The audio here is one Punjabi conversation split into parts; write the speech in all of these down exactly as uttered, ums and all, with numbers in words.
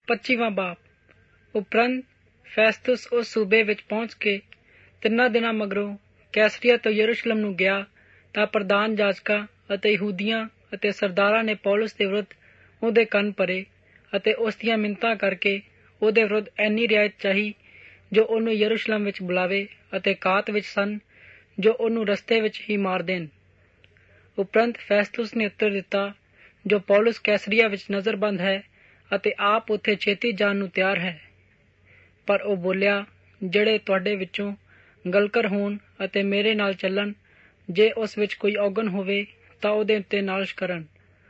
ਪੱਚੀਵਾਂ ਬਾਬ। ਉਪਰੰਤ ਫੈਸਤੁਸ ਉਸ ਸੂਬੇ ਵਿੱਚ ਪਹੁੰਚ ਕੇ ਤਿੰਨਾਂ ਦਿਨਾਂ ਮਗਰੋਂ ਕੈਸਰੀਆ ਤੋਂ ਯਰੂਸ਼ਲਮ ਨੂੰ ਗਿਆ ਤਾਂ ਪ੍ਰਧਾਨ ਜਾਜਕਾਂ ਅਤੇ ਯਹੂਦੀਆਂ ਅਤੇ ਸਰਦਾਰਾਂ ਨੇ ਪੌਲੁਸ ਦੇ ਵਿਰੁੱਧ ਉਹਦੇ ਕੰਨ ਭਰੇ ਅਤੇ ਉਸ ਦੀਆਂ ਮਿੰਨਤਾਂ ਕਰਕੇ ਉਹਦੇ ਵਿਰੁੱਧ ਐਨੀ ਰਿਆਇਤ ਚਾਹੀ ਜੋ ਉਹਨੂੰ ਯਰੂਸ਼ਲਮ ਵਿੱਚ ਬੁਲਾਵੇ ਅਤੇ ਕਾਤ ਵਿੱਚ ਸਨ ਜੋ ਉਹਨੂੰ ਰਸਤੇ ਵਿੱਚ ਹੀ ਮਾਰ ਦੇਣ। ਉਪਰੰਤ ਫੈਸਤੁਸ ਨੇ ਉੱਤਰ ਦਿੱਤਾ, ਜੋ ਪੌਲੁਸ ਕੈਸਰੀਆ ਵਿੱਚ ਨਜ਼ਰਬੰਦ ਹੈ ਅਤੇ ਆਪ ਉੱਥੇ ਛੇਤੀ ਜਾਣ ਨੂੰ ਤਿਆਰ ਹੈ। ਪਰ ਉਹ ਬੋਲਿਆ, ਜਿਹੜੇ ਤੁਹਾਡੇ ਵਿੱਚੋਂ ਗਲਕਰ ਹੋਣ ਅਤੇ ਮੇਰੇ ਨਾਲ ਚੱਲਣ, ਜੇ ਉਸ ਵਿੱਚ ਕੋਈ ਔਗਣ ਹੋਵੇ ਤਾਂ ਉਹਦੇ ਉੱਤੇ ਨਾਲਿਸ਼ ਕਰਨ।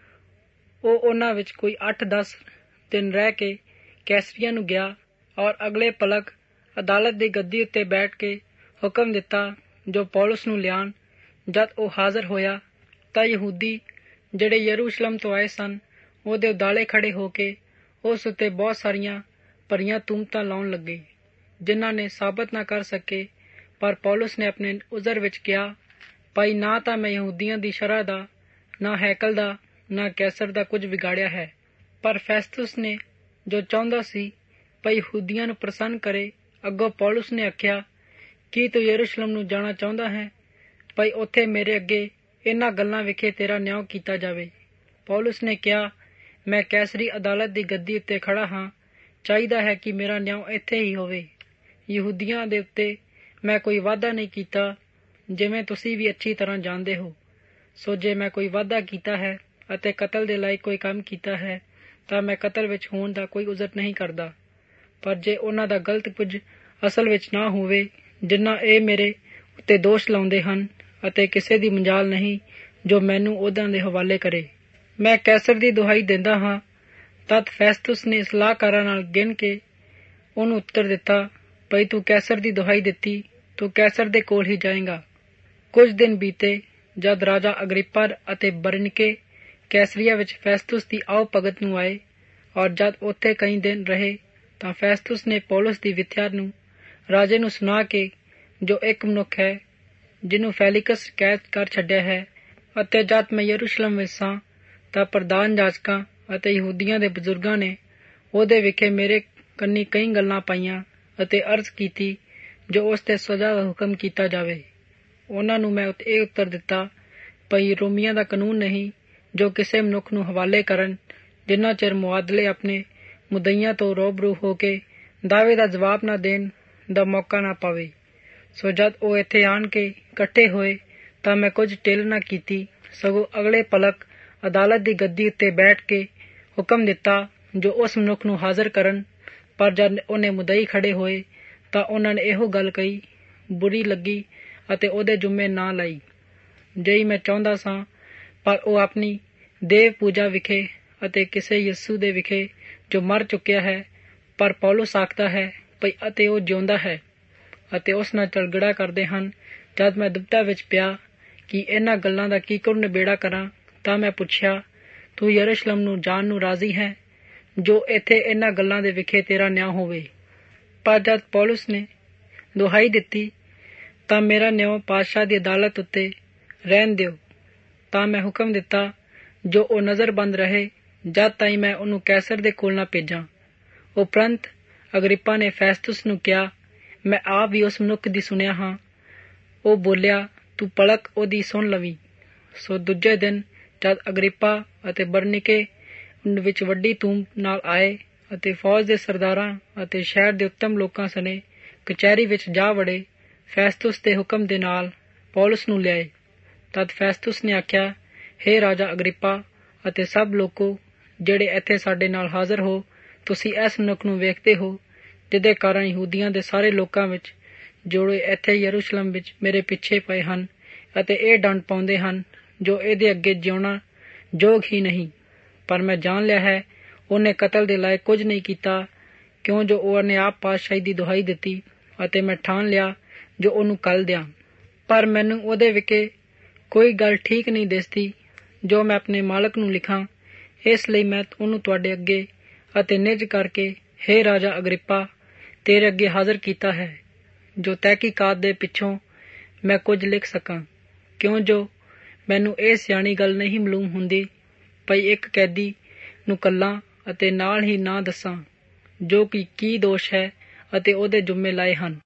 ਉਹ ਉਹਨਾਂ ਵਿੱਚ ਕੋਈ ਅੱਠ ਦਸ ਦਿਨ ਰਹਿ ਕੇ ਕੈਸਰੀਆ ਨੂੰ ਗਿਆ ਔਰ ਅਗਲੇ ਪਲਕ ਅਦਾਲਤ ਦੀ ਗੱਦੀ ਉੱਤੇ ਬੈਠ ਕੇ ਹੁਕਮ ਦਿੱਤਾ ਜੋ ਪੌਲੁਸ ਨੂੰ ਲਿਆਣ। ਜਦ ਉਹ ਹਾਜ਼ਰ ਹੋਇਆ ਤਾਂ ਯਹੂਦੀ ਜਿਹੜੇ ਯਰੂਸ਼ਲਮ ਤੋਂ ਆਏ ਸਨ ਉਹਦੇ ਉਦਾਲੇ ਖੜੇ ਹੋ ਕੇ ਉਸ ਉੱਤੇ ਬਹੁਤ ਸਾਰੀਆਂ ਭਰੀਆਂ ਤੁਹਮਤਾਂ ਲਾਉਣ ਲੱਗੇ, ਜਿਨ੍ਹਾਂ ਨੇ ਸਾਬਤ ਨਾ ਕਰ ਸਕੇ। ਪਰ ਪੌਲੁਸ ਨੇ ਆਪਣੇ ਉਜ਼ਰ ਵਿੱਚ ਕਿਹਾ, ਭਾਈ ਨਾ ਤਾਂ ਮੈਂ ਯਹੂਦੀਆਂ ਦੀ ਸ਼ਰ੍ਹਾ ਦਾ, ਨਾ ਹੈਕਲ ਦਾ, ਨਾ ਕੈਸਰ ਦਾ ਕੁਝ ਵਿਗਾੜਿਆ ਹੈ। ਪਰ ਫੈਸਤੁਸ ਨੇ ਜੋ ਚਾਹੁੰਦਾ ਸੀ ਭਾਈ ਯਹੂਦੀਆਂ ਨੂੰ ਪ੍ਰਸੰਨ ਕਰੇ, ਅੱਗੋਂ ਪੌਲੁਸ ਨੇ ਆਖਿਆ, ਕੀ ਤੂੰ ਯਰੂਸ਼ਲਮ ਨੂੰ ਜਾਣਾ ਚਾਹੁੰਦਾ ਹੈ? ਭਾਈ ਉੱਥੇ ਮੇਰੇ ਅੱਗੇ ਇਹਨਾਂ ਗੱਲਾਂ ਵਿਖੇ ਤੇਰਾ ਨਿਆਂ ਕੀਤਾ ਜਾਵੇ। ਪੌਲੁਸ ਨੇ ਕਿਹਾ, ਮੈਂ ਕੈਸਰੀ ਅਦਾਲਤ ਦੀ ਗੱਦੀ ਉੱਤੇ ਖੜਾ ਹਾਂ, ਚਾਹੀਦਾ ਹੈ ਕਿ ਮੇਰਾ ਨਿਆਂ ਇੱਥੇ ਹੀ ਹੋਵੇ। ਯਹੂਦੀਆਂ ਦੇ ਉੱਤੇ ਮੈਂ ਕੋਈ ਵਾਅਦਾ ਨਹੀਂ ਕੀਤਾ, ਜਿਵੇਂ ਤੁਸੀਂ ਵੀ ਅੱਛੀ ਤਰ੍ਹਾਂ ਜਾਣਦੇ ਹੋ। ਸੋ ਜੇ ਮੈਂ ਕੋਈ ਵਾਅਦਾ ਕੀਤਾ ਹੈ ਅਤੇ ਕਤਲ ਦੇ ਲਾਇਕ ਕੋਈ ਕੰਮ ਕੀਤਾ ਹੈ ਤਾਂ ਮੈਂ ਕਤਲ ਵਿੱਚ ਹੋਣ ਦਾ ਕੋਈ ਉਜ਼ਰ ਨਹੀਂ ਕਰਦਾ। ਪਰ ਜੇ ਉਹਨਾਂ ਦਾ ਗਲਤ ਕੁਝ ਅਸਲ ਵਿੱਚ ਨਾ ਹੋਵੇ, ਜਿੰਨਾ ਇਹ ਮੇਰੇ ਉੱਤੇ ਦੋਸ਼ ਲਾਉਂਦੇ ਹਨ, ਅਤੇ ਕਿਸੇ ਦੀ ਮਜਾਲ ਨਹੀਂ ਜੋ ਮੈਨੂੰ ਉਹਨਾਂ ਦੇ ਹਵਾਲੇ ਕਰੇ, ਮੈਂ ਕੈਸਰ ਦੀ ਦੁਹਾਈ ਦਿੰਦਾ ਹਾਂ। ਤਦ ਫੈਸਤੁਸ ਨੇ ਸਲਾਹਕਾਰਾਂ ਨਾਲ ਗਿਣ ਕੇ ਉਹਨੂੰ ਉੱਤਰ ਦਿੱਤਾ, ਭਈ ਤੂੰ ਕੈਸਰ ਦੀ ਦੁਹਾਈ ਦਿੱਤੀ, ਤੂੰ ਕੈਸਰ ਦੇ ਕੋਲ ਹੀ ਜਾਏਗਾ। ਕੁਝ ਦਿਨ ਬੀਤੇ ਜਦ ਰਾਜਾ ਅਗਰਿਪਾ ਅਤੇ ਬਰਨੀਕੇ ਕੈਸਰੀਆ ਵਿੱਚ ਫੈਸਤੁਸ ਦੀ ਆਓ ਭਗਤ ਨੂੰ ਆਏ, ਔਰ ਜਦ ਉੱਥੇ ਕਈ ਦਿਨ ਰਹੇ ਤਾਂ ਫੈਸਤੁਸ ਨੇ ਪੌਲੁਸ ਦੀ ਵਿਥਿਆ ਨੂੰ ਰਾਜੇ ਨੂੰ ਸੁਣਾ ਕੇ, ਜੋ ਇੱਕ ਮਨੁੱਖ ਹੈ ਜਿਹਨੂੰ ਫੈਲਿਕਸ ਕੈਦ ਕਰ ਛੱਡਿਆ ਹੈ, ਅਤੇ ਜਦ ਮੈਂ ਯਰੂਸ਼ਲਮ ਵਿੱਚ ਸਾਂ ਤਾਂ ਪ੍ਰਧਾਨ ਜਾਜਕਾਂ ਅਤੇ ਯਹੂਦੀਆਂ ਦੇ ਬਜ਼ੁਰਗਾਂ ਨੇ ਉਹਦੇ ਵਿਖੇ ਮੇਰੇ ਕੰਨੀ ਕਈ ਗੱਲਾਂ ਪਾਈਆਂ ਅਤੇ ਅਰਜ਼ ਕੀਤੀ ਜੋ ਉਸ ਤੇ ਸਜ਼ਾ ਦਾ ਹੁਕਮ ਕੀਤਾ ਜਾਵੇ। ਉਹਨਾਂ ਨੂੰ ਮੈਂ ਇਹ ਉੱਤਰ ਦਿੱਤਾ, ਭਈ ਰੋਮੀਆਂ ਦਾ ਕਾਨੂੰਨ ਨਹੀਂ ਜੋ ਕਿਸੇ ਮਨੁੱਖ ਨੂੰ ਹਵਾਲੇ ਕਰਨ ਜਿੰਨਾ ਚਿਰ ਮੁਆਦਲੇ ਆਪਣੇ ਮੁਦਈਆਂ ਤੋਂ ਰੂਬਰੂ ਹੋ ਕੇ ਦਾਅਵੇ ਦਾ ਜਵਾਬ ਨਾ ਦੇਣ ਦਾ ਮੌਕਾ ਨਾ ਪਾਵੇ। ਸੋ ਜਦ ਉਹ ਇੱਥੇ ਆਣ ਕੇ ਇਕੱਠੇ ਹੋਏ ਤਾਂ ਮੈਂ ਕੁਝ ਢਿੱਲ ਨਾ ਕੀਤੀ, ਸਗੋਂ ਅਗਲੇ ਪਲਕ ਅਦਾਲਤ ਦੀ ਗੱਦੀ ਉੱਤੇ ਬੈਠ ਕੇ ਹੁਕਮ ਦਿੱਤਾ ਜੋ ਉਸ ਮਨੁੱਖ ਨੂੰ ਹਾਜ਼ਰ ਕਰਨ। ਪਰ ਜਦ ਉਹਨੇ ਮੁਦਈ ਖੜੇ ਹੋਏ ਤਾਂ ਉਹਨਾਂ ਨੇ ਇਹੋ ਗੱਲ ਕਹੀ, ਬੁਰੀ ਲੱਗੀ ਅਤੇ ਉਹਦੇ ਜੁੰਮੇ ਨਾ ਲਾਈ, ਜਿਹੀ ਮੈਂ ਚਾਹੁੰਦਾ ਸਾਂ। ਪਰ ਉਹ ਆਪਣੀ ਦੇਵ ਪੂਜਾ ਵਿਖੇ ਅਤੇ ਕਿਸੇ ਯਿਸੂ ਦੇ ਵਿਖੇ ਜੋ ਮਰ ਚੁੱਕਿਆ ਹੈ। ਪਰ ਪੌਲੁਸ ਆਖਦਾ ਹੈ ਭਈ ਅਤੇ ਉਹ ਜਿਉਂਦਾ ਹੈ, ਅਤੇ ਉਸ ਨਾਲ ਝਗੜਾ ਕਰਦੇ ਹਨ। ਜਦ ਮੈਂ ਦੁਬਿਧਾ ਵਿੱਚ ਪਿਆ ਕਿ ਇਹਨਾਂ ਗੱਲਾਂ ਦਾ ਕੀਕਰ ਨਿਬੇੜਾ ਕਰਾਂ ਤਾਂ ਮੈਂ ਪੁੱਛਿਆ, ਤੂੰ ਯਰੂਸ਼ਲਮ ਨੂੰ ਜਾਣ ਨੂੰ ਰਾਜ਼ੀ ਹੈ, ਜੋ ਇੱਥੇ ਇਹਨਾਂ ਗੱਲਾਂ ਦੇ ਵਿਖੇ ਤੇਰਾ ਨਿਆਂ ਹੋਵੇ? ਪਰ ਜਦ ਪੌਲੁਸ ਨੇ ਦੁਹਾਈ ਦਿੱਤੀ ਤਾਂ ਮੇਰਾ ਨਿਆਂ ਪਾਤਸ਼ਾਹ ਦੀ ਅਦਾਲਤ ਉੱਤੇ ਰਹਿਣ ਦਿਓ। ਤਾਂ ਮੈਂ ਹੁਕਮ ਦਿੱਤਾ ਜੋ ਉਹ ਨਜ਼ਰਬੰਦ ਰਹੇ ਜਦ ਤਾਈਂ ਮੈਂ ਉਹਨੂੰ ਕੈਸਰ ਦੇ ਕੋਲ ਨਾ ਭੇਜਾਂ। ਉਪਰੰਤ ਅਗਰਿਪਾ ਨੇ ਫੈਸਤੁਸ ਨੂੰ ਕਿਹਾ, ਮੈਂ ਆਪ ਵੀ ਉਸ ਮਨੁੱਖ ਦੀ ਸੁਣਿਆ ਹਾਂ। ਉਹ ਬੋਲਿਆ, ਤੂੰ ਪਲਕ ਉਹਦੀ ਸੁਣ ਲਵੀਂ। ਸੋ ਦੂਜੇ ਦਿਨ ਜਦ ਅਗਰਿਪਾ ਅਤੇ ਬਰਨੀਕੇ ਵਿੱਚ ਵੱਡੀ ਧੂਮ ਨਾਲ ਆਏ ਅਤੇ ਫੌਜ ਦੇ ਸਰਦਾਰਾਂ ਅਤੇ ਸ਼ਹਿਰ ਦੇ ਉੱਤਮ ਲੋਕਾਂ ਸਣੇ ਕਚਹਿਰੀ ਵਿੱਚ ਜਾ ਵੜੇ, ਫੈਸਤੁਸ ਦੇ ਹੁਕਮ ਦੇ ਨਾਲ ਪੌਲੁਸ ਨੂੰ ਲਿਆਏ। ਤਦ ਫੈਸਤੁਸ ਨੇ ਆਖਿਆ, ਹੇ ਰਾਜਾ ਅਗਰਿਪਾ ਅਤੇ ਸਭ ਲੋਕੋ ਜਿਹੜੇ ਇੱਥੇ ਸਾਡੇ ਨਾਲ ਹਾਜ਼ਰ ਹੋ, ਤੁਸੀਂ ਇਸ ਮਨੁੱਖ ਨੂੰ ਵੇਖਦੇ ਹੋ ਜਿਹਦੇ ਕਾਰਨ ਯਹੂਦੀਆਂ ਦੇ ਸਾਰੇ ਲੋਕਾਂ ਵਿੱਚ ਜਿਹੜੇ ਇੱਥੇ ਯਰੂਸ਼ਲਮ ਵਿੱਚ ਮੇਰੇ ਪਿੱਛੇ ਪਏ ਹਨ ਅਤੇ ਇਹ ਡੰਡ ਪਾਉਂਦੇ ਹਨ ਜੋ ਇਹਦੇ ਅੱਗੇ ਜਿਉਣਾ ਯੋਗ ਹੀ ਨਹੀਂ। ਪਰ ਮੈਂ ਜਾਣ ਲਿਆ ਹੈ ਉਹਨੇ ਕਤਲ ਦੇ ਲਾਇਕ ਕੁਝ ਨਹੀਂ ਕੀਤਾ, ਕਿਉਂ ਜੋ ਉਹਨੇ ਆਪ ਪਾਤਸ਼ਾਹੀ ਦੀ ਦੁਹਾਈ ਦਿੱਤੀ, ਅਤੇ ਮੈਂ ਠਾਣ ਲਿਆ ਜੋ ਉਹਨੂੰ ਕੱਲ ਦਿਆਂ। ਪਰ ਮੈਨੂੰ ਉਹਦੇ ਵਿਖੇ ਕੋਈ ਗੱਲ ਠੀਕ ਨਹੀਂ ਦਿਸਦੀ ਜੋ ਮੈਂ ਆਪਣੇ ਮਾਲਕ ਨੂੰ ਲਿਖਾਂ। ਇਸ ਲਈ ਮੈਂ ਉਹਨੂੰ ਤੁਹਾਡੇ ਅੱਗੇ ਅਤੇ ਨਿੱਜ ਕਰਕੇ ਹੇ ਰਾਜਾ ਅਗਰਿਪਾ ਤੇਰੇ ਅੱਗੇ ਹਾਜ਼ਰ ਕੀਤਾ ਹੈ, ਜੋ ਤਹਿਕੀਕਾਤ ਦੇ ਪਿੱਛੋਂ ਮੈਂ ਕੁਝ ਲਿਖ ਸਕਾਂ, ਕਿਉਂ ਜੋ ਮੈਨੂੰ ਇਹ ਸਿਆਣੀ ਗੱਲ ਨਹੀਂ ਮਾਲੂਮ ਹੁੰਦੀ ਭਈ ਇੱਕ ਕੈਦੀ ਨੂੰ ਕੱਲਾਂ ਅਤੇ ਨਾਲ ਹੀ ਨਾ ਦੱਸਾਂ ਜੋ ਕਿ ਕੀ ਦੋਸ਼ ਹੈ ਅਤੇ ਉਹਦੇ ਜੁੰਮੇ ਲਾਏ ਹਨ।